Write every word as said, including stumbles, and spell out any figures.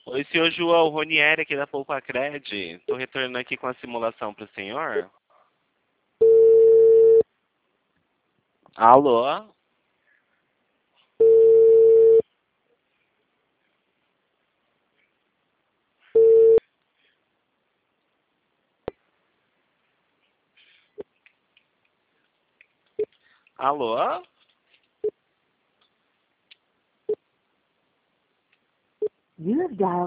Oi, senhor João, Ronieri aqui da Poupacred. Estou retornando aqui com a simulação para o senhor. Alô? Alô? You have dialed